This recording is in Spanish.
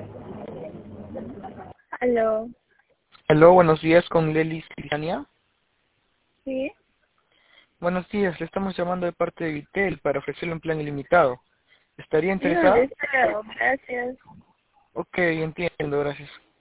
Aló. Aló, buenos días con Lelis Cristiania. Sí. Buenos días, le estamos llamando de parte de Vitel para ofrecerle un plan ilimitado. ¿Estaría No interesada? deseo, gracias. Ok, entiendo, gracias.